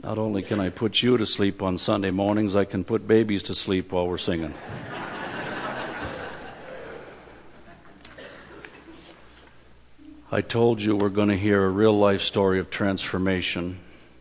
Not only can I put you to sleep on Sunday mornings, I can put babies to sleep while we're singing. I told you we're going to hear a real life story of transformation.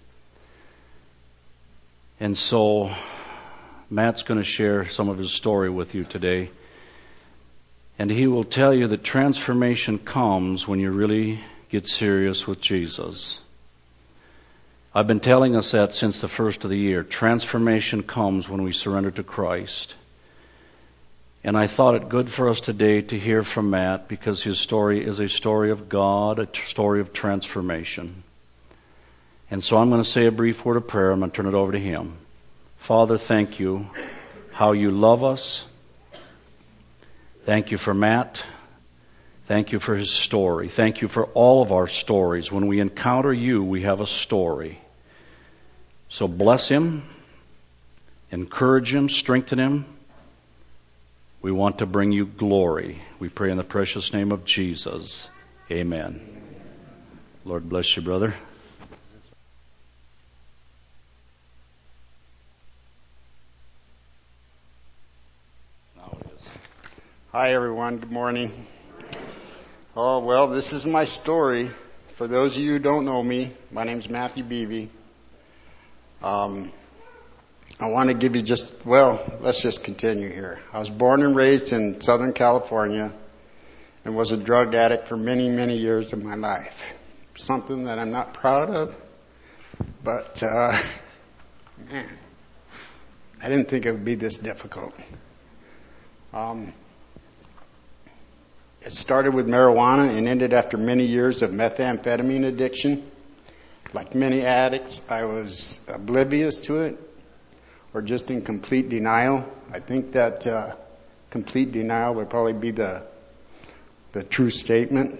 And so Matt's going to share some of his story with you today. And he will tell you that transformation comes when you really get serious with Jesus. I've been telling us that since the first of the year. Transformation comes when we surrender to Christ. And I thought it good for us today to hear from Matt because his story is a story of God, a story of transformation. And so I'm going to say a brief word of prayer. I'm going to turn it over to him. Father, thank you how you love us. Thank you for Matt. Thank you for his story. Thank you for all of our stories. When we encounter you, we have a story. So bless him, encourage him, strengthen him. We want to bring you glory. We pray in the precious name of Jesus. Amen. Lord bless you, brother. Now it is. Hi, everyone. Good morning. Oh, well, this is my story. For those of you who don't know me, my name's Matthew Beebe. I want to give you let's just continue here. I was born and raised in Southern California and was a drug addict for many, many years of my life. Something that I'm not proud of, but, man, I didn't think it would be this difficult. It started with marijuana and ended after many years of methamphetamine addiction. Like many addicts, I was oblivious to it or just in complete denial. I think that complete denial would probably be the true statement.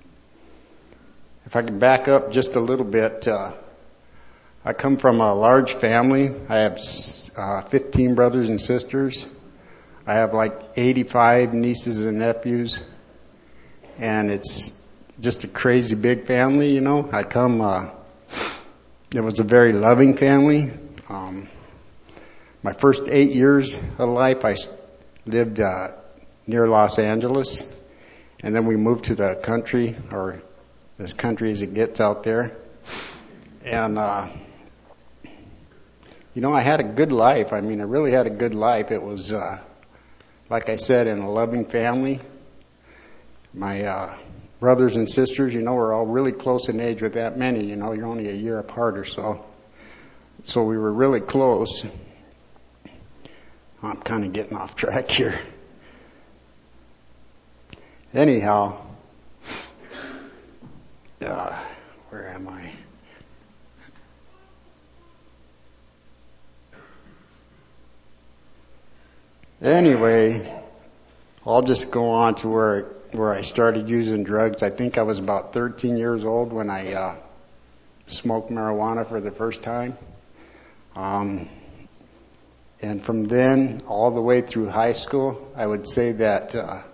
If I can back up just a little bit, I come from a large family. I have 15 brothers and sisters. I have like 85 nieces and nephews. And it's just a crazy big family, you know. It was a very loving family. My first 8 years of life, I lived near Los Angeles. And then we moved to the country, or as country as it gets out there. And, I had a good life. I mean, I really had a good life. It was, like I said, in a loving family. My brothers and sisters, were all really close in age with that many. You're only a year apart or so. So we were really close. I'm kind of getting off track here. Anyhow, where am I? Anyway, I'll just go on to where I started using drugs. I think I was about 13 years old when I smoked marijuana for the first time. And from then all the way through high school, I would say that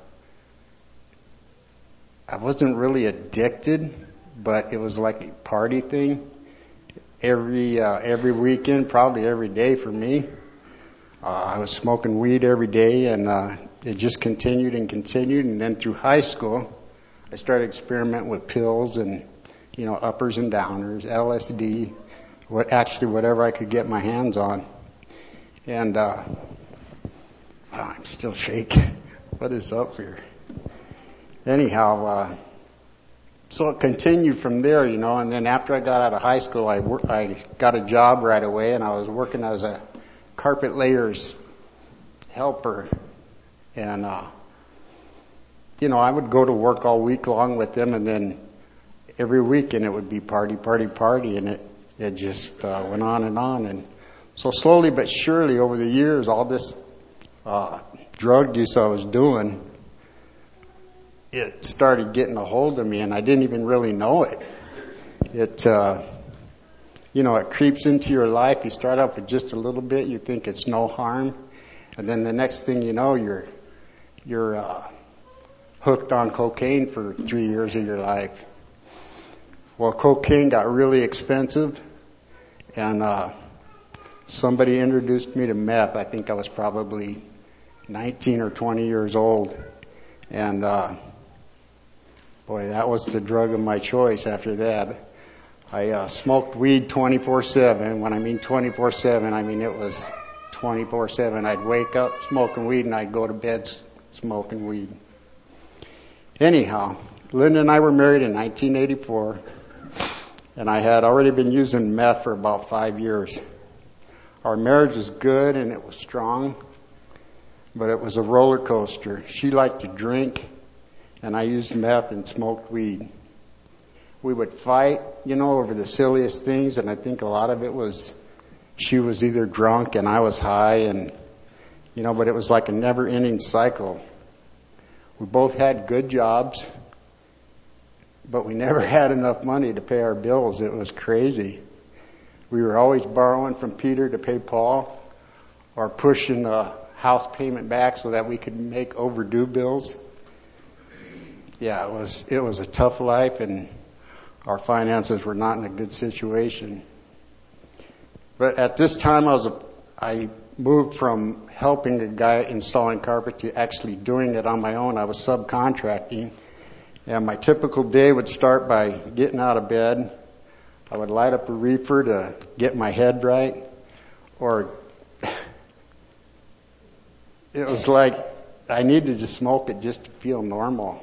I wasn't really addicted, but it was like a party thing. Every weekend, probably every day for me. I was smoking weed every day, and it just continued. And then through high school, I started experimenting with pills and, uppers and downers, LSD, whatever I could get my hands on. And I'm still shaking. What is up here? Anyhow, so it continued from there, and then after I got out of high school, I got a job right away, and I was working as a carpet layer's helper. And, I would go to work all week long with them, and then every weekend it would be party, and it just went on. And so slowly but surely over the years, all this drug use I was doing, it started getting a hold of me, and I didn't even really know it. It creeps into your life. You start out with just a little bit. You think it's no harm. And then the next thing you know, you're hooked on cocaine for 3 years of your life. Well, cocaine got really expensive, and somebody introduced me to meth. I think I was probably 19 or 20 years old. And boy, that was the drug of my choice after that. I smoked weed 24/7. When I mean 24/7, I mean it was 24/7. I'd wake up smoking weed and I'd go to bed smoking weed. Anyhow, Linda and I were married in 1984, and I had already been using meth for about 5 years. Our marriage was good and it was strong, but it was a roller coaster. She liked to drink, and I used meth and smoked weed. We would fight, over the silliest things, and I think a lot of it was she was either drunk and I was high, and, but it was like a never-ending cycle. We both had good jobs, but we never had enough money to pay our bills. It was crazy. We were always borrowing from Peter to pay Paul, or pushing the house payment back so that we could make overdue bills. Yeah, it was a tough life, and our finances were not in a good situation. But at this time, I moved from helping a guy installing carpet to actually doing it on my own. I was subcontracting, and my typical day would start by getting out of bed. I would light up a reefer to get my head right, or it was like I needed to smoke it just to feel normal.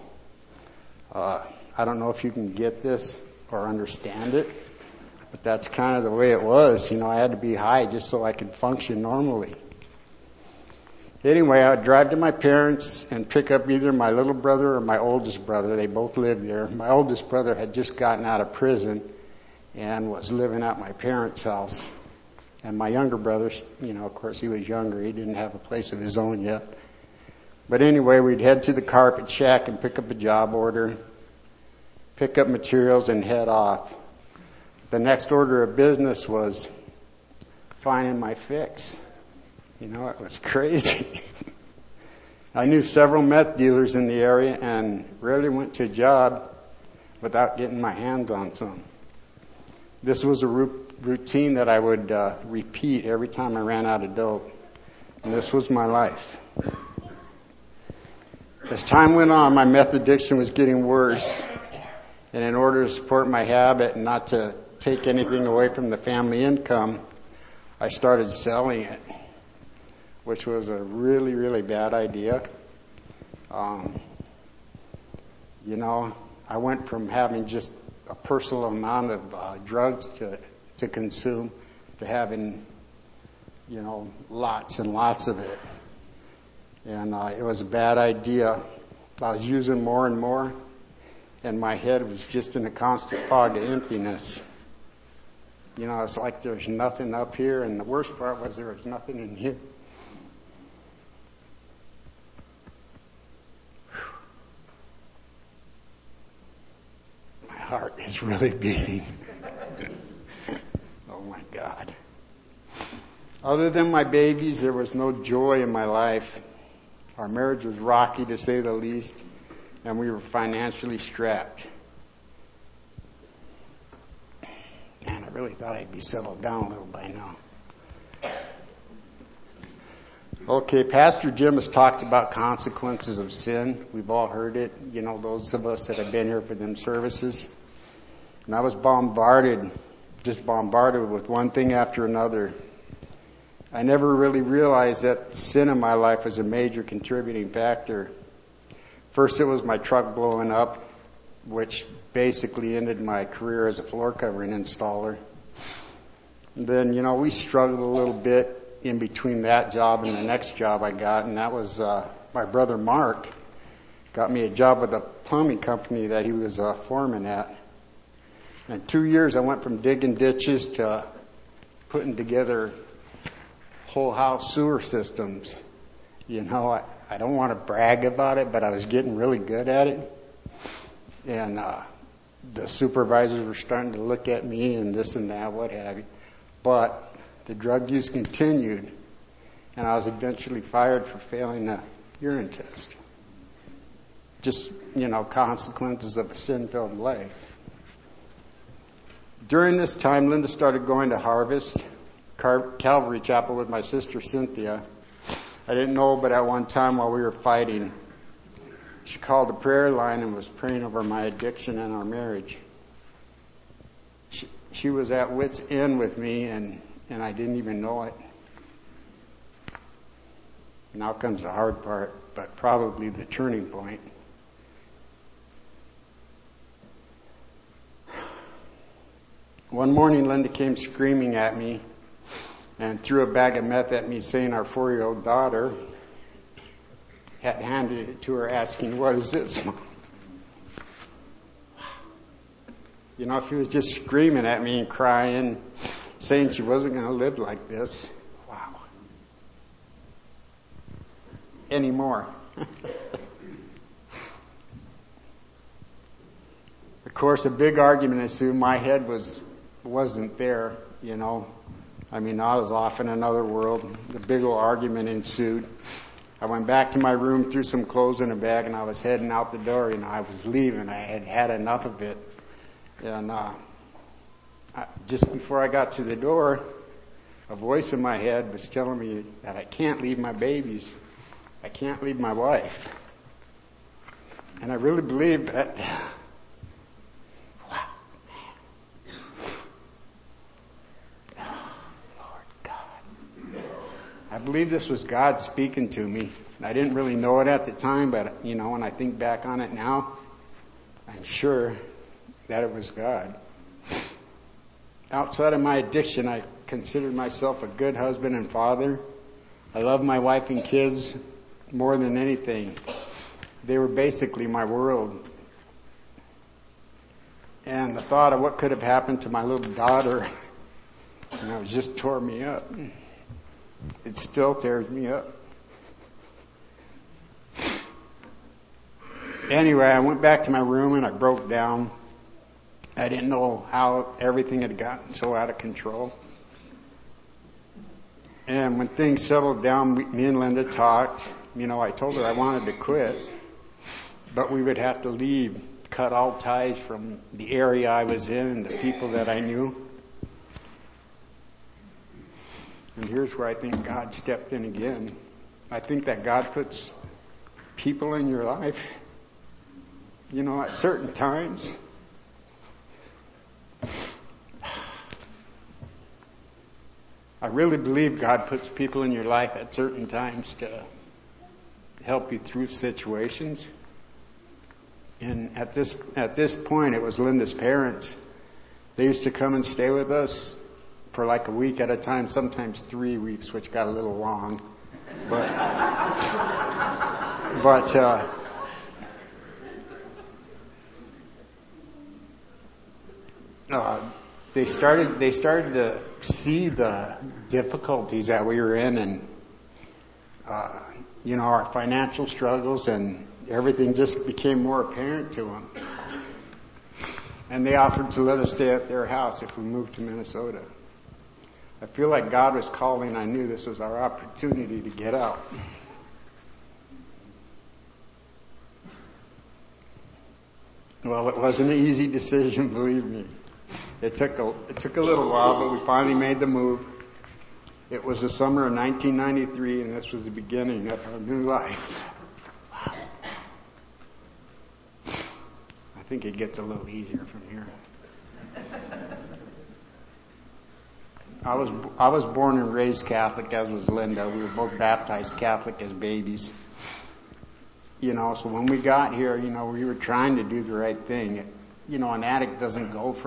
I don't know if you can get this or understand it, but that's kind of the way it was. I had to be high just so I could function normally. Anyway, I would drive to my parents and pick up either my little brother or my oldest brother. They both lived there. My oldest brother had just gotten out of prison and was living at my parents' house. And my younger brother, of course he was younger. He didn't have a place of his own yet. But anyway, we'd head to the carpet shack and pick up a job order, pick up materials, and head off. The next order of business was finding my fix. It was crazy. I knew several meth dealers in the area and rarely went to a job without getting my hands on some. This was a routine that I would repeat every time I ran out of dope. And this was my life. As time went on, my meth addiction was getting worse. And in order to support my habit and not to take anything away from the family income, I started selling it, which was a really, really bad idea. I went from having just a personal amount of drugs to consume to having, lots and lots of it. And it was a bad idea. I was using more and more, and my head was just in a constant fog of emptiness. It's like there's nothing up here, and the worst part was there was nothing in here. My heart is really beating. Oh my God. Other than my babies, there was no joy in my life. Our marriage was rocky, to say the least, and we were financially strapped. Man, I really thought I'd be settled down a little by now. Okay, Pastor Jim has talked about consequences of sin. We've all heard it, those of us that have been here for them services. And I was bombarded with one thing after another. I never really realized that sin in my life was a major contributing factor. First, it was my truck blowing up, which basically ended my career as a floor covering installer. And then, we struggled a little bit in between that job and the next job I got, and that was my brother Mark got me a job with a plumbing company that he was a foreman at. In 2 years, I went from digging ditches to putting together whole house sewer systems. I don't want to brag about it, but I was getting really good at it. And the supervisors were starting to look at me and this and that, what have you. But the drug use continued, and I was eventually fired for failing a urine test. Just, consequences of a sin-filled life. During this time, Linda started going to Harvest, Calvary Chapel with my sister Cynthia. I didn't know, but at one time while we were fighting, she called a prayer line and was praying over my addiction and our marriage. She was at wit's end with me, and I didn't even know it. Now comes the hard part, but probably the turning point. One morning, Linda came screaming at me and threw a bag of meth at me, saying our 4-year-old daughter had handed it to her, asking, "What is this, Mom?" You know, if she was just screaming at me and crying, saying she wasn't going to live like this, wow. Anymore. Of course, a big argument ensued. My head wasn't there, you know. I mean, I was off in another world. The big old argument ensued. I went back to my room, threw some clothes in a bag, and I was heading out the door. You know, I was leaving. I had had enough of it. And just before I got to the door, a voice in my head was telling me that I can't leave my babies. I can't leave my wife. And I really believed that. Wow. Lord God. I believe this was God speaking to me. I didn't really know it at the time, but, you know, when I think back on it now, I'm sure that it was God. Outside of my addiction, I considered myself a good husband and father. I loved my wife and kids more than anything. They were basically my world. And the thought of what could have happened to my little daughter, you know, just tore me up. It still tears me up. Anyway, I went back to my room and I broke down. I didn't know how everything had gotten so out of control. And when things settled down, me and Linda talked. You know, I told her I wanted to quit, but we would have to leave, cut all ties from the area I was in and the people that I knew. And here's where I think God stepped in again. I think that God puts people in your life, you know, at certain times. I really believe God puts people in your life at certain times to help you through situations. And at this point, it was Linda's parents. They used to come and stay with us for like a week at a time, sometimes 3 weeks, which got a little long. But they started to see the difficulties that we were in, and you know, our financial struggles, and everything just became more apparent to them. And they offered to let us stay at their house if we moved to Minnesota. I feel like God was calling. I knew this was our opportunity to get out. Well, it wasn't an easy decision, believe me. It took a little while, but we finally made the move. It was the summer of 1993, and this was the beginning of our new life. Wow. I think it gets a little easier from here. I was born and raised Catholic, as was Linda. We were both baptized Catholic as babies. You know, so when we got here, you know, we were trying to do the right thing. You know, an addict doesn't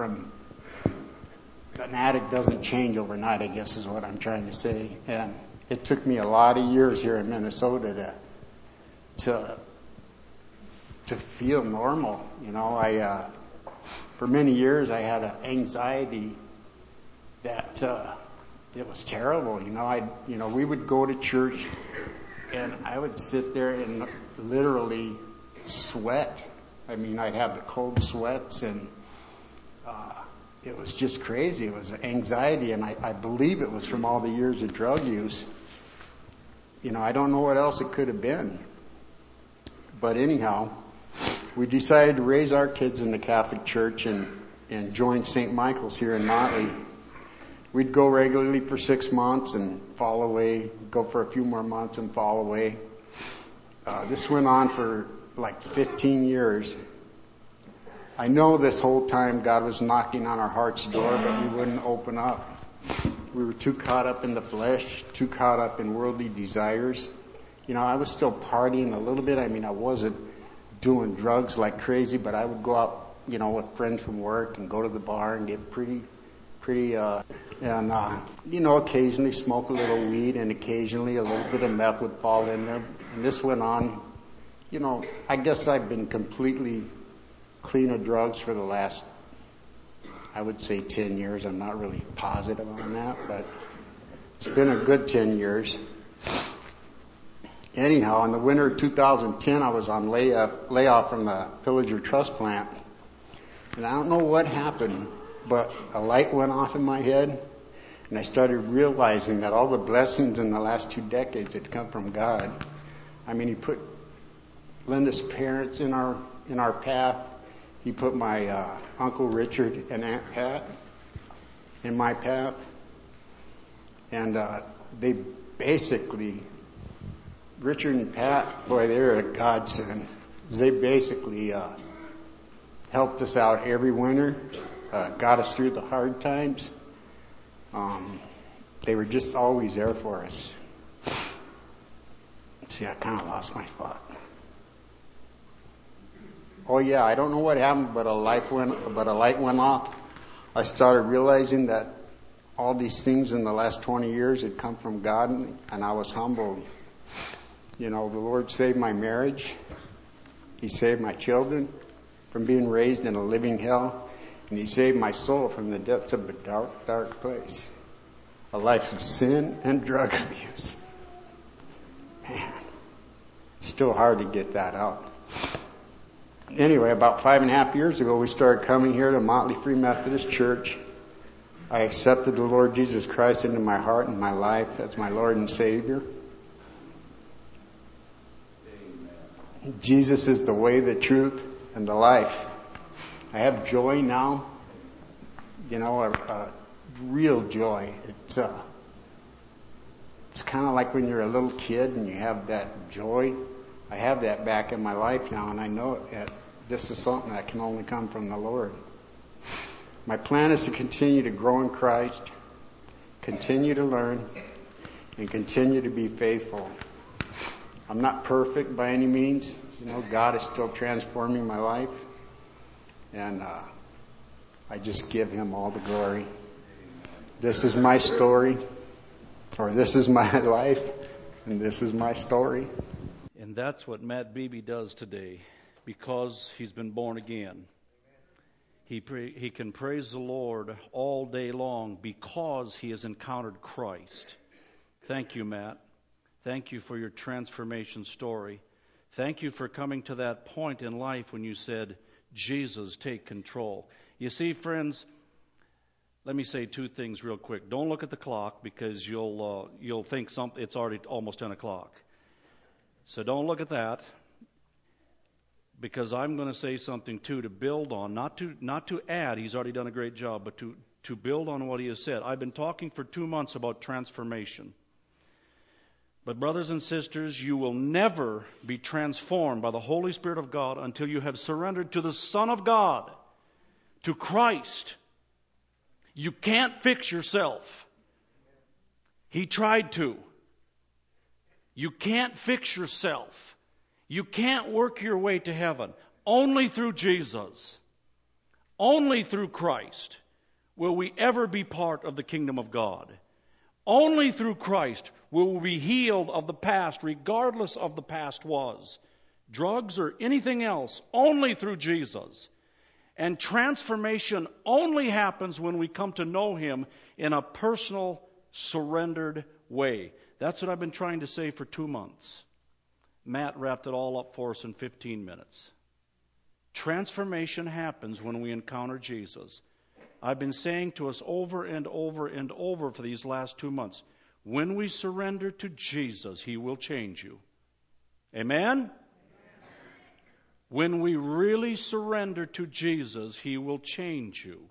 change overnight, I guess is what I'm trying to say. And it took me a lot of years here in Minnesota to feel normal. You know, for many years I had an anxiety that it was terrible. You know, we would go to church and I would sit there and literally sweat. I mean, I'd have the cold sweats, and it was just crazy. It was anxiety, and I believe it was from all the years of drug use. You know, I don't know what else it could have been. But anyhow, we decided to raise our kids in the Catholic Church, and and joined St. Michael's here in Motley. We'd go regularly for 6 months and fall away, go for a few more months and fall away. This went on for like 15 years. I know this whole time God was knocking on our heart's door, but we wouldn't open up. We were too caught up in the flesh, too caught up in worldly desires. I was still partying a little bit. I wasn't doing drugs like crazy, but I would go out, with friends from work and go to the bar and get pretty, occasionally smoke a little weed, and occasionally a little bit of meth would fall in there. And this went on, I guess I've been completely clean of drugs for the last, I would say 10 years. I'm not really positive on that, but it's been a good 10 years. Anyhow, in the winter of 2010, I was on layoff from the Pillager Trust plant. And I don't know what happened, but a light went off in my head, and I started realizing that all the blessings in the last 2 decades had come from God. He put Linda's parents in our path. He put my Uncle Richard and Aunt Pat in my path. And they basically, Richard and Pat, boy, they're a godsend. They basically helped us out every winter, got us through the hard times. They were just always there for us. See, I kind of lost my spot. Oh yeah, I don't know what happened, but a light went off. I started realizing that all these things in the last 20 years had come from God, and I was humbled. The Lord saved my marriage. He saved my children from being raised in a living hell, and He saved my soul from the depths of a dark, dark place. A life of sin and drug abuse. Man, it's still hard to get that out. Anyway, about 5.5 years ago, we started coming here to Motley Free Methodist Church. I accepted the Lord Jesus Christ into my heart and my life as my Lord and Savior. Amen. Jesus is the way, the truth, and the life. I have joy now. A real joy. It's kind of like when you're a little kid and you have that joy. I have that back in my life now, and I know that this is something that can only come from the Lord. My plan is to continue to grow in Christ, continue to learn, and continue to be faithful. I'm not perfect by any means. God is still transforming my life, and I just give Him all the glory. This is my story, or this is my life, and this is my story. And that's what Matt Beebe does today, because he's been born again. He can praise the Lord all day long because he has encountered Christ. Thank you, Matt. Thank you for your transformation story. Thank you for coming to that point in life when you said, Jesus, take control. You see, friends, let me say 2 things real quick. Don't look at the clock, because you'll think it's already almost 10 o'clock. So don't look at that, because I'm going to say something too to build on, not to add. He's already done a great job, but to build on what he has said. I've been talking for 2 months about transformation. But brothers and sisters, you will never be transformed by the Holy Spirit of God until you have surrendered to the Son of God, to Christ. You can't fix yourself. He tried to. You can't fix yourself. You can't work your way to heaven. Only through Jesus, only through Christ will we ever be part of the kingdom of God. Only through Christ will we be healed of the past, regardless of the past was. Drugs or anything else, only through Jesus. And transformation only happens when we come to know Him in a personal, surrendered way. That's what I've been trying to say for 2 months. Matt wrapped it all up for us in 15 minutes. Transformation happens when we encounter Jesus. I've been saying to us over and over and over for these last 2 months, when we surrender to Jesus, He will change you. Amen? When we really surrender to Jesus, He will change you.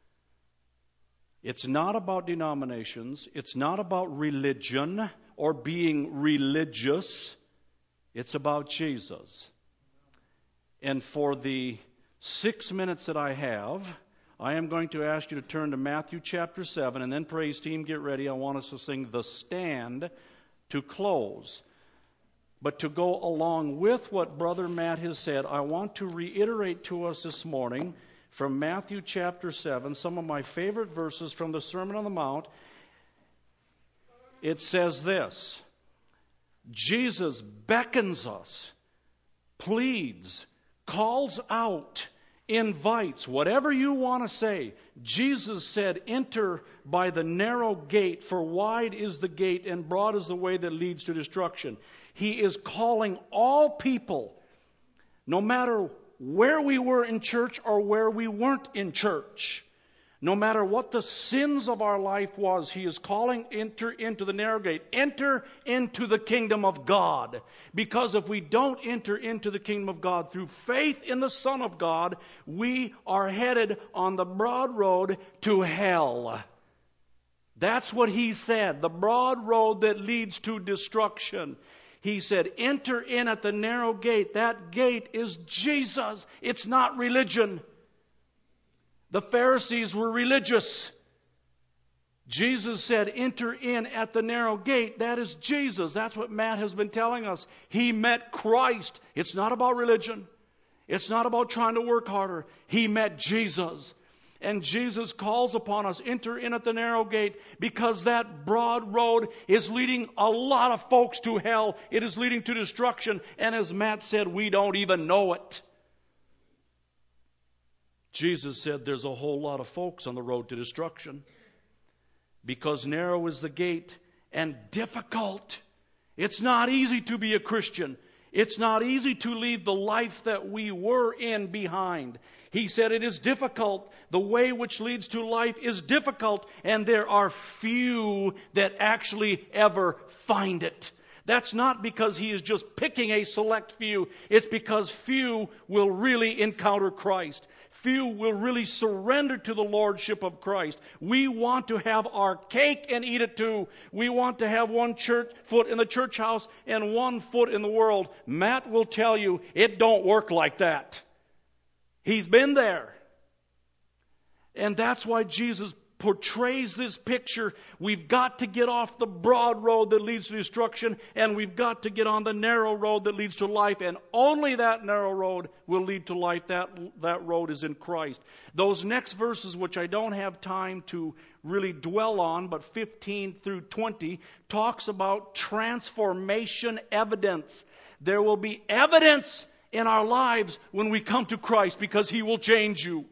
It's not about denominations. It's not about religion or being religious. It's about Jesus. And for the 6 minutes that I have, I am going to ask you to turn to Matthew chapter 7, and then praise team, get ready. I want us to sing The Stand to close. But to go along with what Brother Matt has said, I want to reiterate to us this morning from Matthew chapter 7, some of my favorite verses from the Sermon on the Mount. It says this: Jesus beckons us, pleads, calls out, invites, whatever you want to say. Jesus said, enter by the narrow gate, for wide is the gate and broad is the way that leads to destruction. He is calling all people, no matter where we were in church or where we weren't in church. No matter what the sins of our life was, He is calling, enter into the narrow gate. Enter into the kingdom of God. Because if we don't enter into the kingdom of God through faith in the Son of God, we are headed on the broad road to hell. That's what He said, the broad road that leads to destruction. He said, enter in at the narrow gate. That gate is Jesus. It's not religion. The Pharisees were religious. Jesus said, enter in at the narrow gate. That is Jesus. That's what Matt has been telling us. He met Christ. It's not about religion. It's not about trying to work harder. He met Jesus. And Jesus calls upon us, enter in at the narrow gate, because that broad road is leading a lot of folks to hell. It is leading to destruction. And as Matt said, we don't even know it. Jesus said there's a whole lot of folks on the road to destruction because narrow is the gate and difficult. It's not easy to be a Christian. It's not easy to leave the life that we were in behind. He said it is difficult. The way which leads to life is difficult, and there are few that actually ever find it. That's not because He is just picking a select few. It's because few will really encounter Christ. Few will really surrender to the Lordship of Christ. We want to have our cake and eat it too. We want to have one foot in the church house and one foot in the world. Matt will tell you it don't work like that. He's been there. And that's why Jesus portrays this picture. We've got to get off the broad road that leads to destruction, and we've got to get on the narrow road that leads to life, and only that narrow road will lead to life. That road is in Christ. Those next verses, which I don't have time to really dwell on, but 15 through 20, talks about transformation evidence. There will be evidence in our lives when we come to Christ, because He will change you.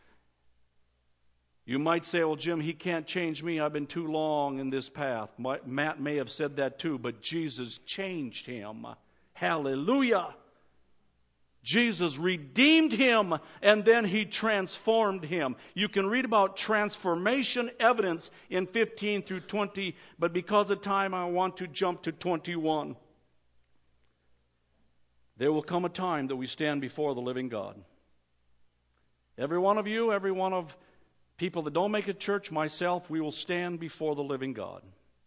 You might say, well, Jim, He can't change me. I've been too long in this path. Matt may have said that too, but Jesus changed him. Hallelujah. Jesus redeemed him, and then He transformed him. You can read about transformation evidence in 15 through 20, but because of time, I want to jump to 21. There will come a time that we stand before the living God. Every one of you, every one of people that don't make it church, myself, we will stand before the living God.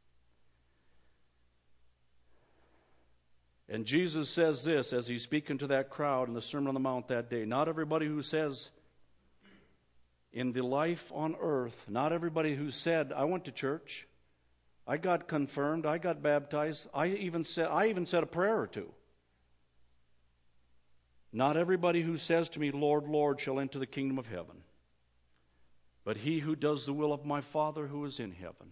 And Jesus says this as He's speaking to that crowd in the Sermon on the Mount that day. Not everybody who says in the life on earth, not everybody who said, I went to church, I got confirmed, I got baptized, I even said a prayer or two. Not everybody who says to me, Lord, Lord, shall enter the kingdom of heaven, but he who does the will of my Father who is in heaven.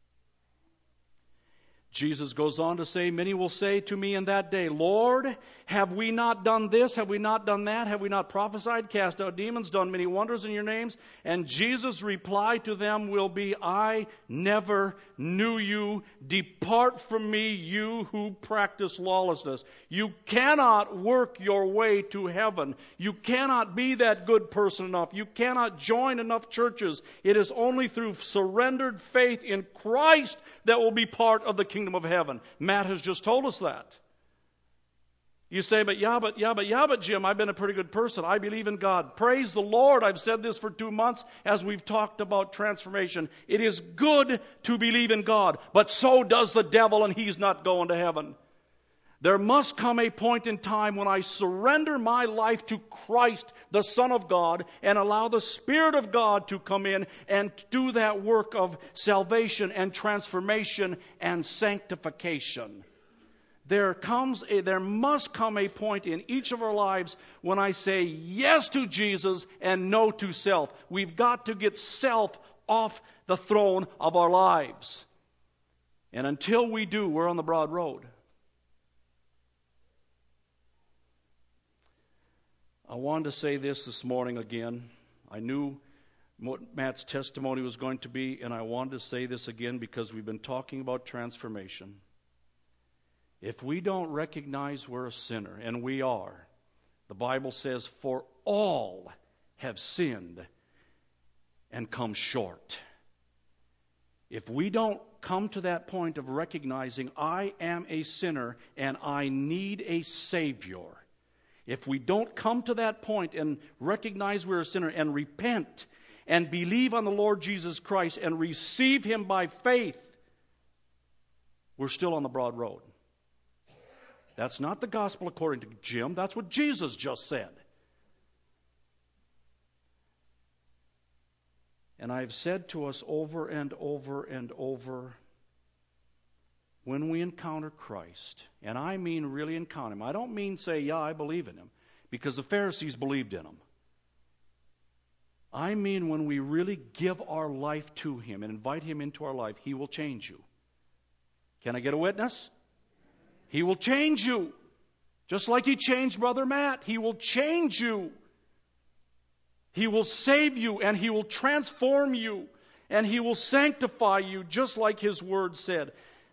Jesus goes on to say, many will say to me in that day, Lord, have we not done this? Have we not done that? Have we not prophesied, cast out demons, done many wonders in your names? And Jesus' reply to them will be, I never knew you. Depart from me, you who practice lawlessness. You cannot work your way to heaven. You cannot be that good person enough. You cannot join enough churches. It is only through surrendered faith in Christ that will be part of the kingdom of heaven. Matt has just told us that. You say, but Jim, I've been a pretty good person. I believe in God. Praise the Lord. I've said this for 2 months as we've talked about transformation. It is good to believe in God, but so does the devil, and he's not going to heaven. There must come a point in time when I surrender my life to Christ, the Son of God, and allow the Spirit of God to come in and do that work of salvation and transformation and sanctification. There must come a point in each of our lives when I say yes to Jesus and no to self. We've got to get self off the throne of our lives. And until we do, we're on the broad road. I wanted to say this morning again. I knew what Matt's testimony was going to be, and I wanted to say this again because we've been talking about transformation. If we don't recognize we're a sinner, and we are, the Bible says, for all have sinned and come short. If we don't come to that point of recognizing I am a sinner and I need a Savior, if we don't come to that point and recognize we're a sinner and repent and believe on the Lord Jesus Christ and receive Him by faith, we're still on the broad road. That's not the gospel according to Jim. That's what Jesus just said. And I've said to us over and over and over, when we encounter Christ, and I mean really encounter Him, I don't mean say, yeah, I believe in Him, because the Pharisees believed in Him. I mean when we really give our life to Him and invite Him into our life, He will change you. Can I get a witness? He will change you. Just like He changed Brother Matt. He will change you. He will save you and He will transform you and He will sanctify you just like His Word said.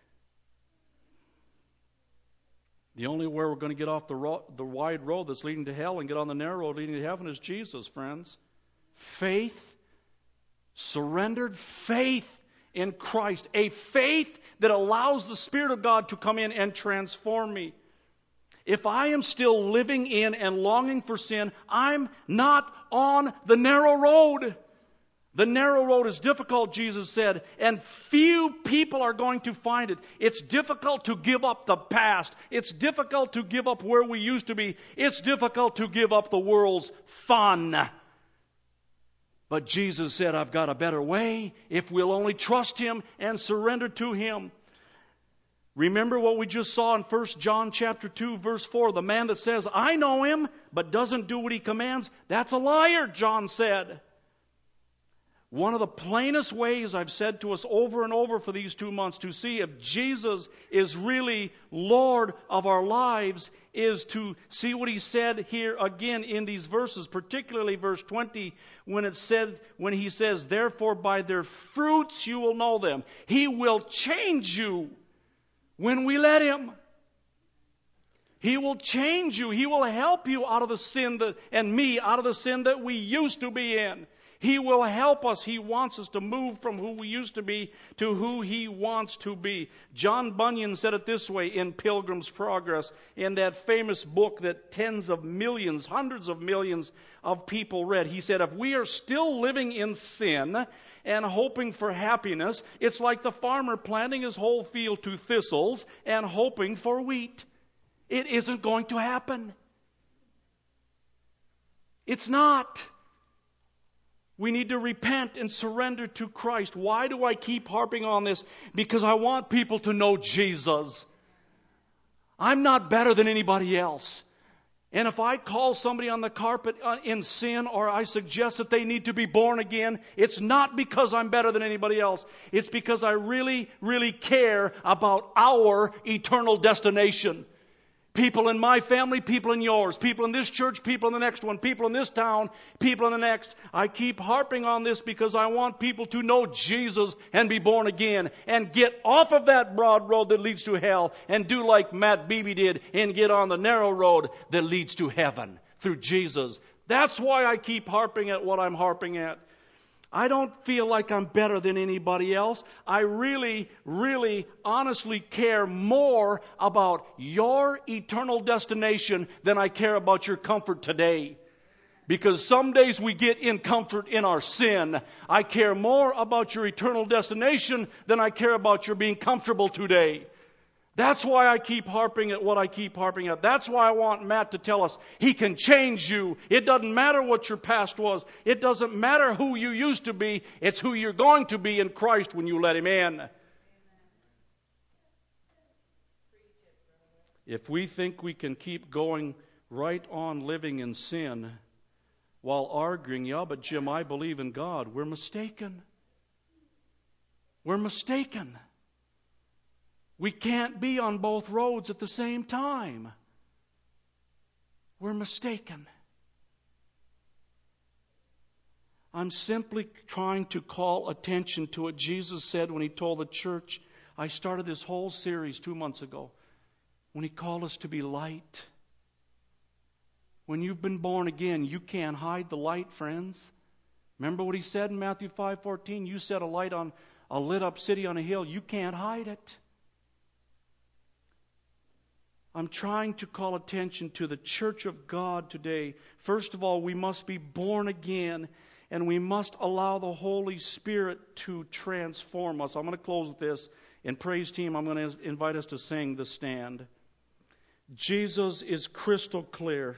The only way we're going to get off the wide road that's leading to hell and get on the narrow road leading to heaven is Jesus, friends. Faith, surrendered faith in Christ. A faith that allows the Spirit of God to come in and transform me. If I am still living in and longing for sin, I'm not on the narrow road. The narrow road is difficult, Jesus said, and few people are going to find it. It's difficult to give up the past. It's difficult to give up where we used to be. It's difficult to give up the world's fun. But Jesus said, I've got a better way if we'll only trust Him and surrender to Him. Remember what we just saw in 1 John chapter 2, verse 4. The man that says, I know Him, but doesn't do what He commands, that's a liar, John said. One of the plainest ways I've said to us over and over for these 2 months to see if Jesus is really Lord of our lives is to see what He said here again in these verses, particularly verse 20 when He says, therefore by their fruits you will know them. He will change you when we let Him. He will change you. He will help you out of the sin and me out of the sin that we used to be in. He will help us. He wants us to move from who we used to be to who He wants to be. John Bunyan said it this way in Pilgrim's Progress, in that famous book that tens of millions, hundreds of millions of people read. He said, if we are still living in sin and hoping for happiness, it's like the farmer planting his whole field to thistles and hoping for wheat. It isn't going to happen. It's not. We need to repent and surrender to Christ. Why do I keep harping on this? Because I want people to know Jesus. I'm not better than anybody else. And if I call somebody on the carpet in sin, or I suggest that they need to be born again, it's not because I'm better than anybody else. It's because I really, really care about our eternal destination. People in my family, people in yours, people in this church, people in the next one, people in this town, people in the next. I keep harping on this because I want people to know Jesus and be born again and get off of that broad road that leads to hell and do like Matt Beebe did and get on the narrow road that leads to heaven through Jesus. That's why I keep harping at what I'm harping at. I don't feel like I'm better than anybody else. I really, really, honestly care more about your eternal destination than I care about your comfort today. Because some days we get in comfort in our sin. I care more about your eternal destination than I care about your being comfortable today. That's why I keep harping at what I keep harping at. That's why I want Matt to tell us he can change you. It doesn't matter what your past was. It doesn't matter who you used to be. It's who you're going to be in Christ when you let Him in. If we think we can keep going right on living in sin while arguing, yeah, but Jim, I believe in God, we're mistaken. We're mistaken. We can't be on both roads at the same time. We're mistaken. I'm simply trying to call attention to what Jesus said when He told the church. I started this whole series 2 months ago when He called us to be light. When you've been born again, you can't hide the light, friends. Remember what He said in Matthew 5:14? You set a light on a lit up city on a hill. You can't hide it. I'm trying to call attention to the church of God today. First of all, we must be born again, and we must allow the Holy Spirit to transform us. I'm going to close with this. And praise team, I'm going to invite us to sing The Stand. Jesus is crystal clear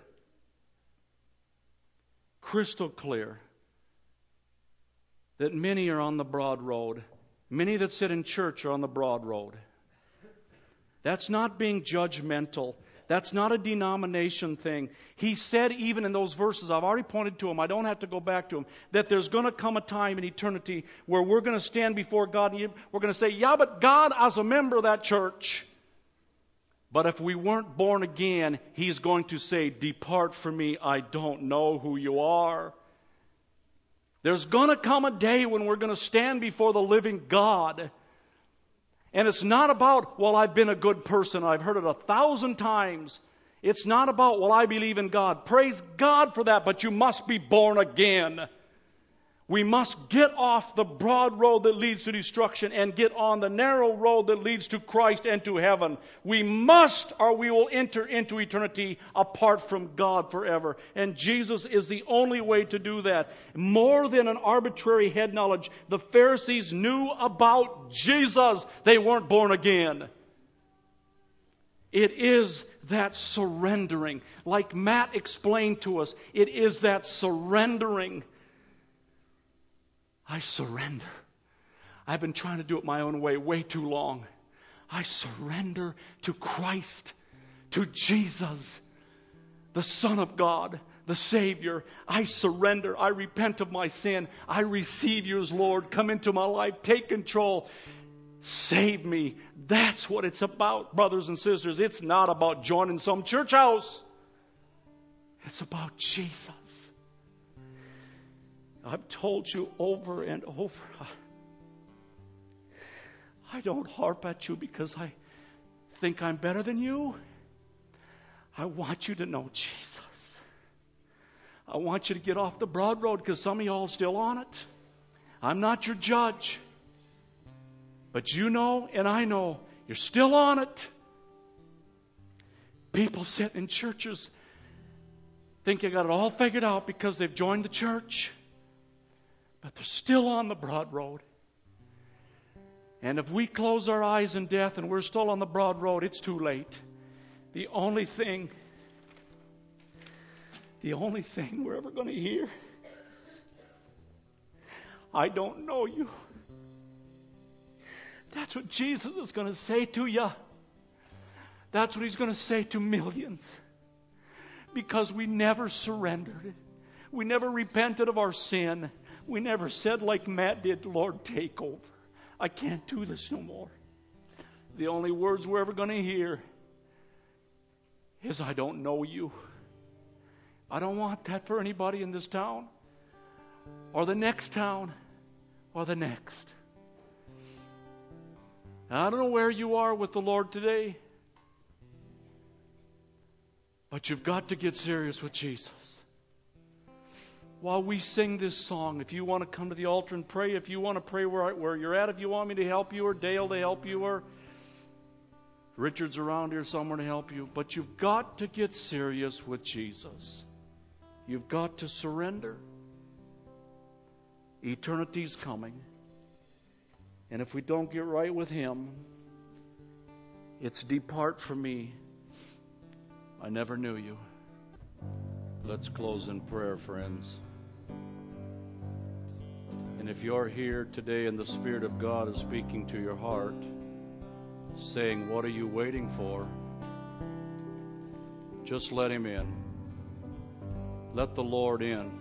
that many are on the broad road. Many that sit in church are on the broad road. That's not being judgmental. That's not a denomination thing. He said even in those verses, I've already pointed to them, I don't have to go back to them, that there's going to come a time in eternity where we're going to stand before God and we're going to say, yeah, but God, as a member of that church. But if we weren't born again, He's going to say, depart from me, I don't know who you are. There's going to come a day when we're going to stand before the living God. And it's not about, well, I've been a good person. I've heard it 1,000 times. It's not about, well, I believe in God. Praise God for that, but you must be born again. We must get off the broad road that leads to destruction and get on the narrow road that leads to Christ and to heaven. We must, or we will enter into eternity apart from God forever. And Jesus is the only way to do that. More than an arbitrary head knowledge, the Pharisees knew about Jesus. They weren't born again. It is that surrendering. Like Matt explained to us, it is that surrendering. I surrender. I've been trying to do it my own way too long. I surrender to Christ, to Jesus, the Son of God, the Savior. I surrender. I repent of my sin. I receive you as Lord. Come into my life. Take control. Save me. That's what it's about, brothers and sisters. It's not about joining some church house. It's about Jesus. I've told you over and over, I don't harp at you because I think I'm better than you. I want you to know Jesus. I want you to get off the broad road because some of y'all are still on it. I'm not your judge. But you know and I know you're still on it. People sit in churches think they got it all figured out because they've joined the church. But they're still on the broad road. And if we close our eyes in death and we're still on the broad road, it's too late. The only thing we're ever going to hear, I don't know you. That's what Jesus is going to say to you. That's what He's going to say to millions. Because we never surrendered. We never repented of our sin. We never said like Matt did, Lord, take over. I can't do this no more. The only words we're ever going to hear is, I don't know you. I don't want that for anybody in this town or the next town or the next. I don't know where you are with the Lord today, but you've got to get serious with Jesus. while we sing this song, if you want to come to the altar and pray, if you want to pray where you're at, if you want me to help you, or Dale to help you, or Richard's around here somewhere to help you, but you've got to get serious with Jesus. You've got to surrender. Eternity's coming. And if we don't get right with Him, it's depart from me. I never knew you. Let's close in prayer, friends. And if you're here today and the Spirit of God is speaking to your heart, saying, what are you waiting for? Just let Him in. Let the Lord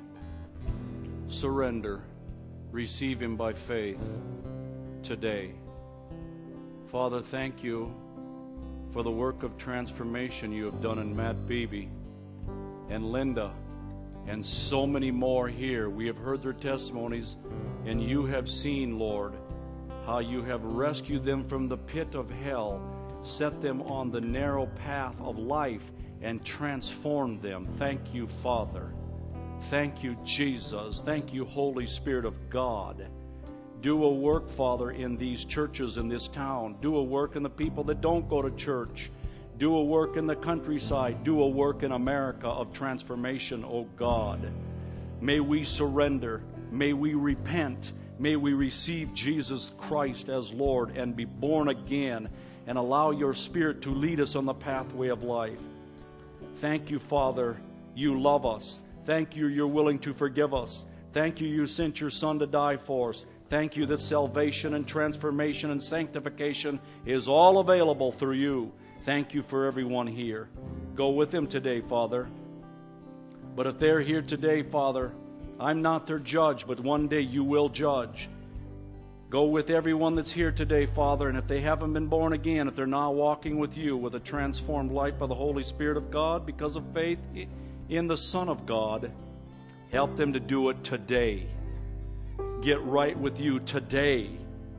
in. Surrender. Receive Him by faith today. Father, thank you for the work of transformation you have done in Matt Beebe and Linda and so many more here. We have heard their testimonies, and you have seen, Lord, how you have rescued them from the pit of hell, set them on the narrow path of life, and transformed them. Thank you, Father. Thank you, Jesus. Thank you, Holy Spirit of God. Do a work, Father, in these churches in this town. Do a work in the people that don't go to church. Do a work in the countryside. Do a work in America of transformation, O God. May we surrender. May we repent. May we receive Jesus Christ as Lord and be born again and allow your Spirit to lead us on the pathway of life. Thank you, Father. You love us. Thank you, you're willing to forgive us. Thank you, you sent your Son to die for us. Thank you that salvation and transformation and sanctification is all available through you. Thank you for everyone here. Go with them today, Father. But if they're here today, Father, I'm not their judge, but one day you will judge. Go with everyone that's here today, Father, and if they haven't been born again, if they're now walking with you with a transformed life by the Holy Spirit of God because of faith in the Son of God, help them to do it today. Get right with you today.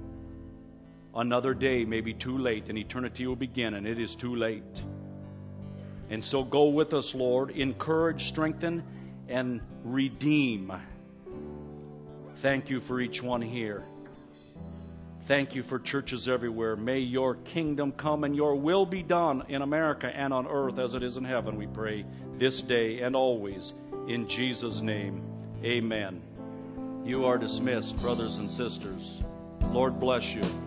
Another day may be too late, and eternity will begin, and it is too late. And so go with us, Lord. Encourage, strengthen, and redeem. Thank you for each one here. Thank you for churches everywhere. May your kingdom come and your will be done in America and on earth as it is in heaven, we pray, this day and always. In Jesus' name, amen. You are dismissed, brothers and sisters. Lord bless you.